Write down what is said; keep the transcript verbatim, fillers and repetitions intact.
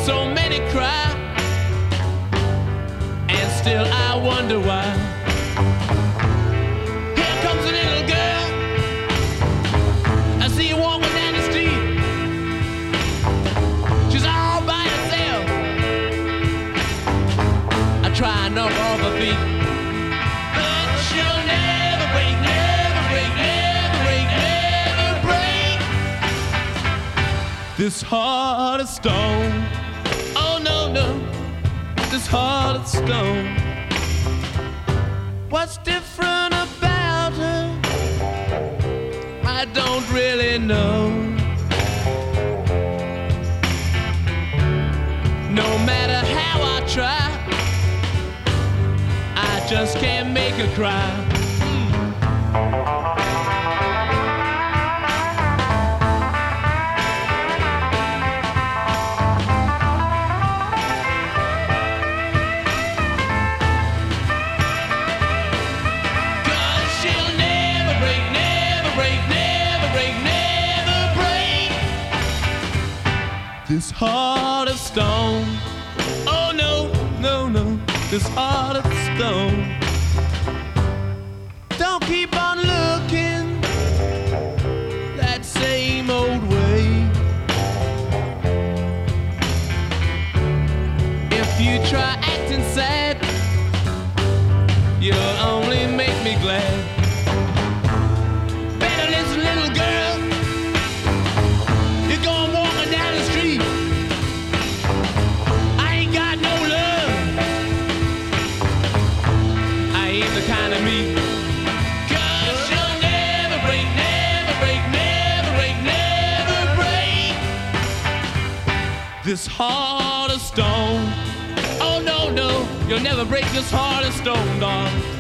So many cry, and still I wonder why. Here comes a little girl, I see her walking down the street. She's all by herself, I try and knock her off her feet, but she'll never break, never break, never break, never break this heart of stone. Oh no, no, this heart of stone. What's different about her? I don't really know. No matter how I try, I just can't make her cry. This heart of stone. Oh no, no, no, this heart of stone. Don't keep on looking that same old way. If you try acting sad, you'll only make me glad. Better listen, little girl, you're going walking down the street. I ain't got no love, I ain't the kind of me. Cause you'll never break, never break, never break, never break this heart of stone. Oh no, no, you'll never break this heart of stone, darling.